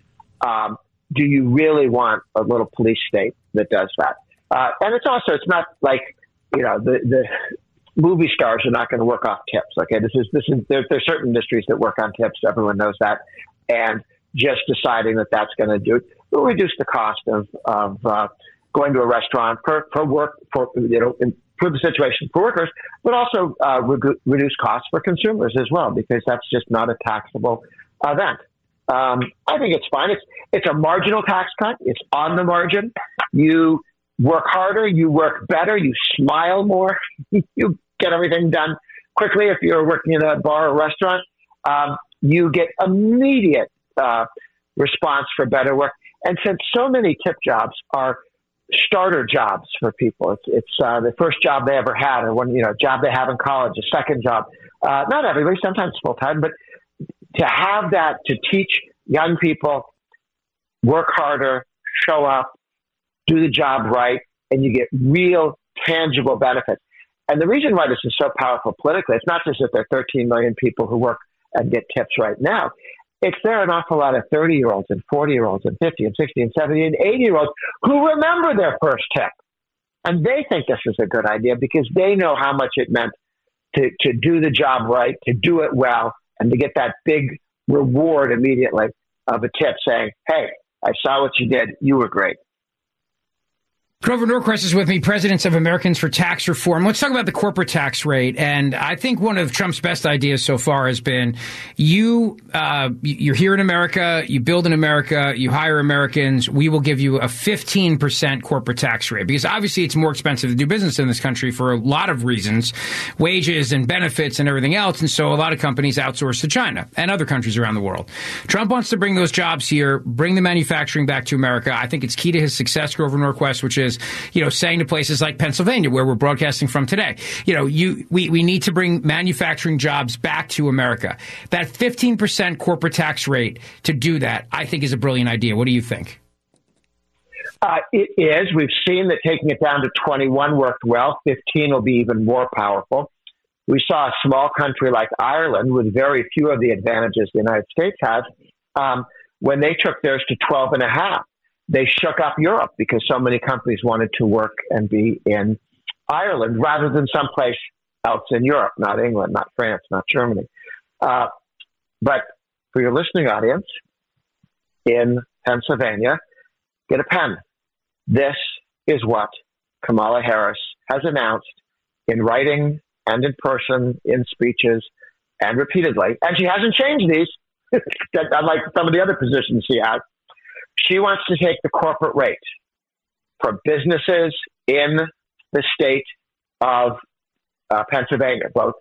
Do you really want a little police state that does that? And it's not like, the movie stars are not going to work off tips. Okay. There's certain industries that work on tips. Everyone knows that. And just deciding that that's going to do it will reduce the cost of going to a restaurant for work, improve the situation for workers, but also reduce costs for consumers as well, because that's just not a taxable event. I think it's fine. It's a marginal tax cut. It's on the margin. You work harder. You work better. You smile more. You get everything done quickly. If you're working in a bar or restaurant, you get immediate response for better work. And since so many tip jobs are starter jobs for people, it's the first job they ever had, or one job they have in college, a second job. Not everybody, sometimes full time, but to have that, to teach young people, work harder, show up, do the job right, and you get real tangible benefits. And the reason why this is so powerful politically, it's not just that there are 13 million people who work and get tips right now. It's there are an awful lot of 30-year-olds and 40-year-olds and 50 and 60 and 70 and 80-year-olds who remember their first tip. And they think this is a good idea because they know how much it meant to do the job right, to do it well, and to get that big reward immediately of a tip saying, hey, I saw what you did. You were great. Grover Norquist is with me, Presidents of Americans for Tax Reform. Let's talk about the corporate tax rate. And I think one of Trump's best ideas so far has been you're here in America, you build in America, you hire Americans, we will give you a 15% corporate tax rate. Because obviously it's more expensive to do business in this country for a lot of reasons, wages and benefits and everything else. And so a lot of companies outsource to China and other countries around the world. Trump wants to bring those jobs here, bring the manufacturing back to America. I think it's key to his success, Grover Norquist, which is, saying to places like Pennsylvania, where we're broadcasting from today, we need to bring manufacturing jobs back to America. That 15% corporate tax rate to do that, I think, is a brilliant idea. What do you think? It is. We've seen that taking it down to 21 worked well. 15 will be even more powerful. We saw a small country like Ireland, with very few of the advantages the United States has, when they took theirs to 12.5. They shook up Europe because so many companies wanted to work and be in Ireland rather than someplace else in Europe, not England, not France, not Germany. But for your listening audience in Pennsylvania, get a pen. This is what Kamala Harris has announced in writing and in person, in speeches, and repeatedly. And she hasn't changed these, unlike some of the other positions she has. She wants to take the corporate rate for businesses in the state of Pennsylvania, both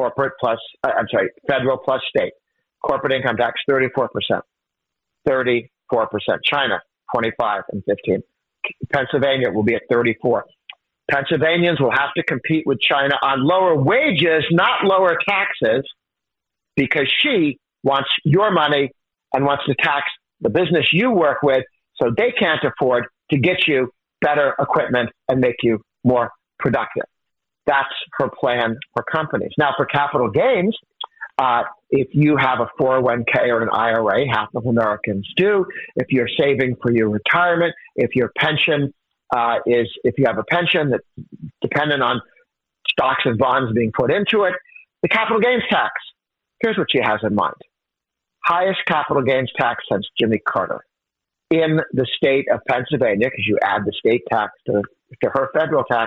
federal plus state. Corporate income tax, 34%. 34%. China, 25 and 15. Pennsylvania will be at 34. Pennsylvanians will have to compete with China on lower wages, not lower taxes, because she wants your money and wants to tax the business you work with, so they can't afford to get you better equipment and make you more productive. That's her plan for companies. Now, for capital gains, if you have a 401k or an IRA, half of Americans do. If you're saving for your retirement, if your pension if you have a pension that's dependent on stocks and bonds being put into it, the capital gains tax, here's what she has in mind. Highest capital gains tax since Jimmy Carter in the state of Pennsylvania, because you add the state tax to her federal tax,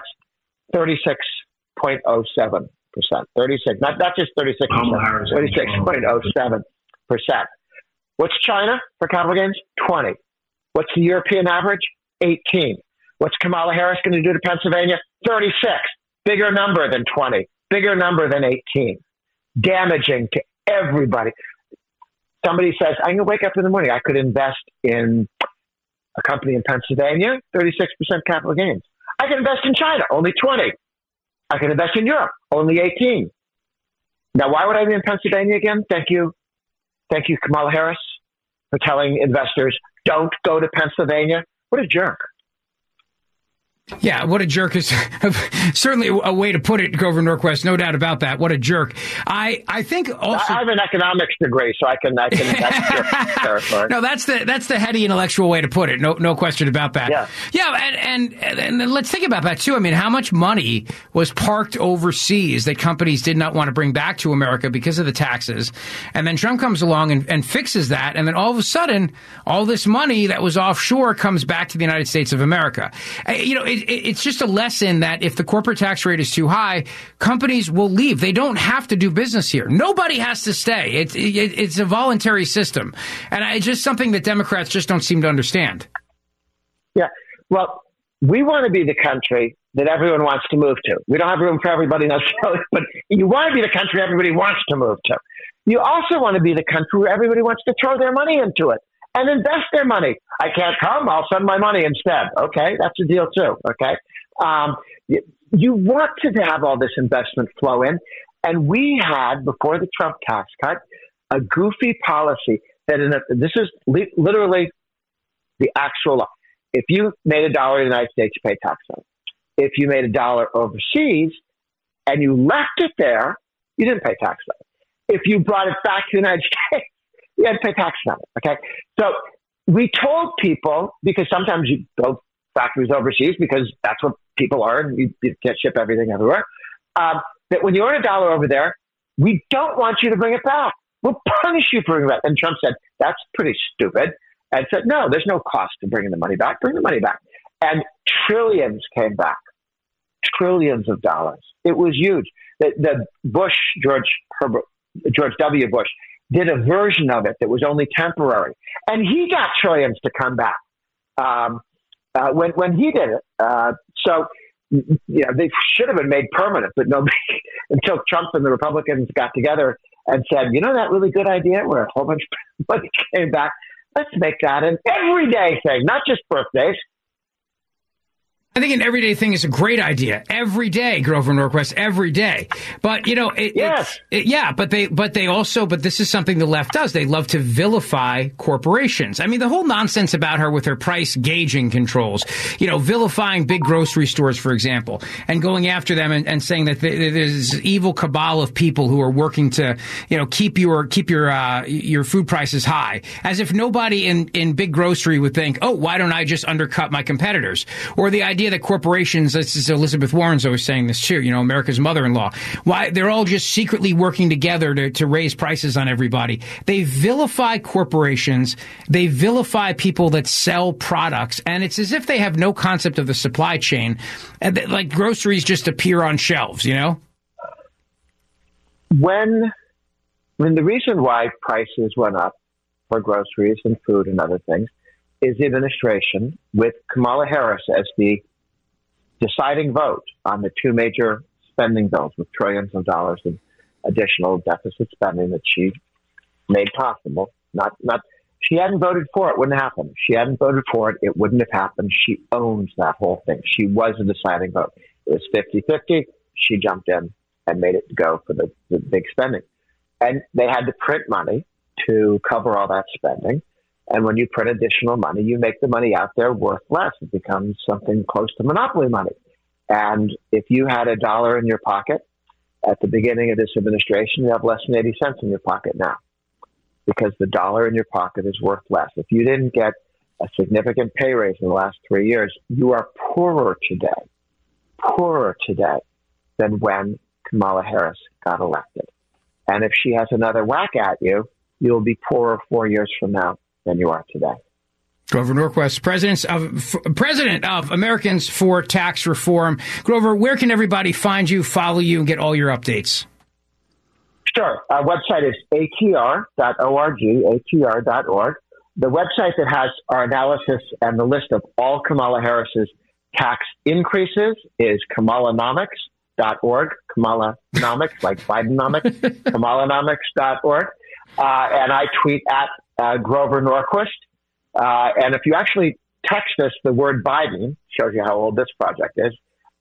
36.07%. 36, not just 36%, 36.07%. What's China for capital gains? 20. What's the European average? 18. What's Kamala Harris going to do to Pennsylvania? 36. Bigger number than 20. Bigger number than 18. Damaging to everybody. Somebody says, I'm going to wake up in the morning, I could invest in a company in Pennsylvania, 36% capital gains. I can invest in China, only 20. I can invest in Europe, only 18. Now, why would I be in Pennsylvania again? Thank you, Kamala Harris, for telling investors, don't go to Pennsylvania. What a jerk. Yeah, what a jerk is certainly a way to put it, Grover Norquist. No doubt about that. What a jerk. I think also I have an economics degree, so I can that's jerk territory. No, that's the heady intellectual way to put it. No question about that. Yeah, and let's think about that too. I mean, how much money was parked overseas that companies did not want to bring back to America because of the taxes? And then Trump comes along and fixes that, and then all of a sudden, all this money that was offshore comes back to the United States of America. It's just a lesson that if the corporate tax rate is too high, companies will leave. They don't have to do business here. Nobody has to stay. It's a voluntary system. And it's just something that Democrats just don't seem to understand. Yeah. Well, we want to be the country that everyone wants to move to. We don't have room for everybody necessarily, but you want to be the country everybody wants to move to. You also want to be the country where everybody wants to throw their money into it and invest their money. I can't come, I'll send my money instead. Okay, that's a deal too. Okay, you want to have all this investment flow in. And we had, before the Trump tax cut, a goofy policy that this is literally the actual law. If you made $1 in the United States, you pay tax on it. If you made $1 overseas and you left it there, you didn't pay tax on it. If you brought it back to the United States, you had to pay tax on it. Okay, so we told people, because sometimes you build factories overseas because that's what people are, and you can't ship everything everywhere. That when you earn $1 over there, we don't want you to bring it back. We'll punish you for bringing it back. And Trump said, that's pretty stupid. And said, no, there's no cost to bringing the money back. Bring the money back. And trillions came back. Trillions of dollars. It was huge. The George W. Bush did a version of it that was only temporary. And he got trillions to come back when he did it. So, they should have been made permanent, but nobody, until Trump and the Republicans got together and said, that really good idea where a whole bunch of money came back. Let's make that an everyday thing, not just birthdays. I think an everyday thing is a great idea. Every day, Grover Norquist, every day. But, but this is something the left does. They love to vilify corporations. I mean, the whole nonsense about her with her price gauging controls, vilifying big grocery stores, for example, and going after them and saying that there's this evil cabal of people who are working to, keep your food prices high, as if nobody in big grocery would think, oh, why don't I just undercut my competitors? Or the idea that corporations, this is Elizabeth Warren's always saying this too, America's mother-in-law, why they're all just secretly working together to raise prices on everybody. They vilify corporations. They vilify people that sell products. And it's as if they have no concept of the supply chain. And like groceries just appear on shelves, When the reason why prices went up for groceries and food and other things is the administration with Kamala Harris as the deciding vote on the two major spending bills with trillions of dollars in additional deficit spending that she made possible. She hadn't voted for it, wouldn't happen. She hadn't voted for it, it wouldn't have happened. She owns that whole thing. She was a deciding vote. It was 50-50. She jumped in and made it go for the big spending. And they had to print money to cover all that spending. And when you print additional money, you make the money out there worth less. It becomes something close to monopoly money. And if you had $1 in your pocket at the beginning of this administration, you have less than 80 cents in your pocket now, because the dollar in your pocket is worth less. If you didn't get a significant pay raise in the last 3 years, you are poorer today than when Kamala Harris got elected. And if she has another whack at you, you'll be poorer 4 years from now than you are today. Grover Norquist, president of Americans for Tax Reform. Grover, where can everybody find you, follow you, and get all your updates? Sure. Our website is atr.org, atr.org. The website that has our analysis and the list of all Kamala Harris's tax increases is Kamalanomics.org. Kamalanomics, like Bidenomics, Kamalanomics.org. And I tweet at Grover Norquist. And if you actually text us the word Biden, shows you how old this project is,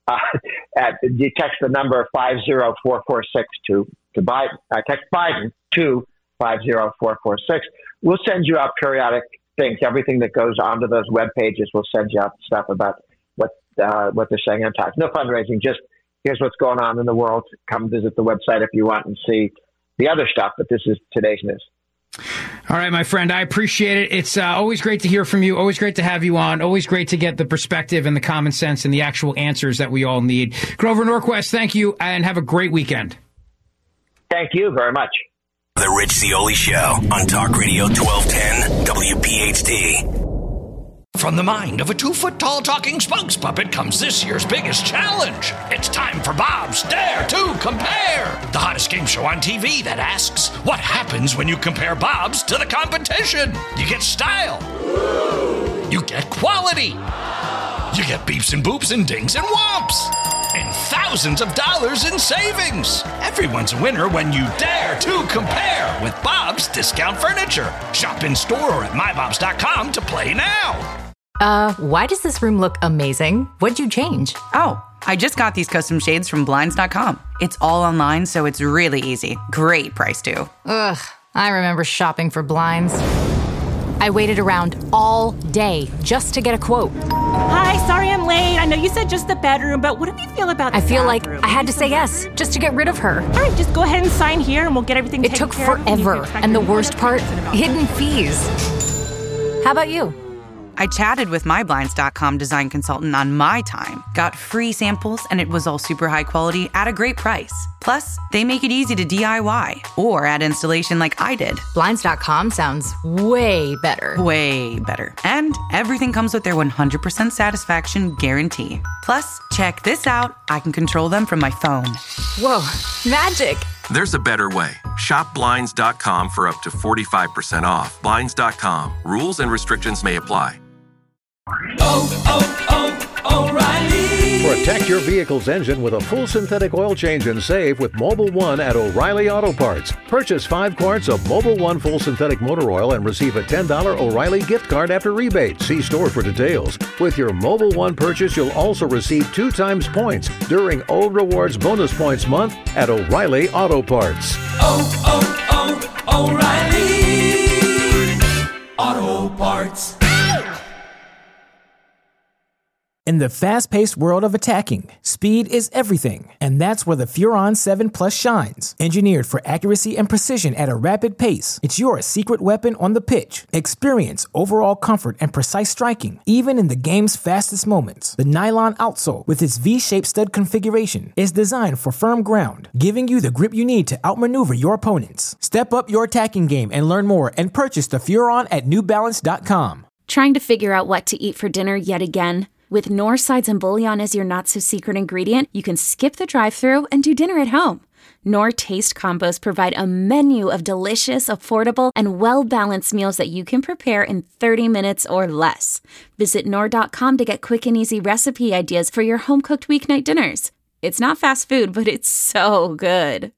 you text the number 50446 to Biden. Text Biden to 50446. We'll send you out periodic things. Everything that goes onto those web pages, we'll send you out stuff about what they're saying on tax. No fundraising, just here's what's going on in the world. Come visit the website if you want and see the other stuff, but this is today's news. All right, my friend, I appreciate it. It's always great to hear from you. Always great to have you on. Always great to get the perspective and the common sense and the actual answers that we all need. Grover Norquist, thank you, and have a great weekend. Thank you very much. The Rich Zeoli Show on Talk Radio 1210 WPHT. From the mind of a 2-foot-tall talking spokes puppet comes this year's biggest challenge. It's time for Bob's Dare to Compare, the hottest game show on TV that asks, what happens when you compare Bob's to the competition? You get style. You get quality. You get beeps and boops and dings and whomps. And thousands of dollars in savings. Everyone's a winner when you dare to compare with Bob's Discount Furniture. Shop in store or at mybobs.com to play now. Why does this room look amazing? What'd you change? Oh, I just got these custom shades from Blinds.com. It's all online, so it's really easy. Great price, too. Ugh, I remember shopping for blinds. I waited around all day just to get a quote. Hi, sorry I'm late. I know you said just the bedroom, but what do you feel about the I feel bathroom? like I had to say yes just to get rid of her. All right, just go ahead and sign here and we'll get everything taken care of. It took forever. And the worst part, hidden fees. How about you? I chatted with my Blinds.com design consultant on my time, got free samples, and it was all super high quality at a great price. Plus, they make it easy to DIY or add installation like I did. Blinds.com sounds way better. Way better. And everything comes with their 100% satisfaction guarantee. Plus, check this out. I can control them from my phone. Whoa, magic. There's a better way. Shop Blinds.com for up to 45% off. Blinds.com. Rules and restrictions may apply. O'Reilly. Protect your vehicle's engine with a full synthetic oil change and save with Mobil 1 at O'Reilly Auto Parts. Purchase 5 quarts of Mobil 1 full synthetic motor oil and receive a $10 O'Reilly gift card after rebate. See store for details. With your Mobil 1 purchase, you'll also receive 2 times points during O Rewards Bonus Points Month at O'Reilly Auto Parts. O'Reilly Auto Parts. In the fast-paced world of attacking, speed is everything, and that's where the Furon 7 Plus shines. Engineered for accuracy and precision at a rapid pace, it's your secret weapon on the pitch. Experience overall comfort and precise striking, even in the game's fastest moments. The nylon outsole, with its V-shaped stud configuration, is designed for firm ground, giving you the grip you need to outmaneuver your opponents. Step up your attacking game and learn more and purchase the Furon at NewBalance.com. Trying to figure out what to eat for dinner yet again? With Knorr sides and bouillon as your not-so-secret ingredient, you can skip the drive-thru and do dinner at home. Knorr Taste Combos provide a menu of delicious, affordable, and well-balanced meals that you can prepare in 30 minutes or less. Visit Knorr.com to get quick and easy recipe ideas for your home-cooked weeknight dinners. It's not fast food, but it's so good.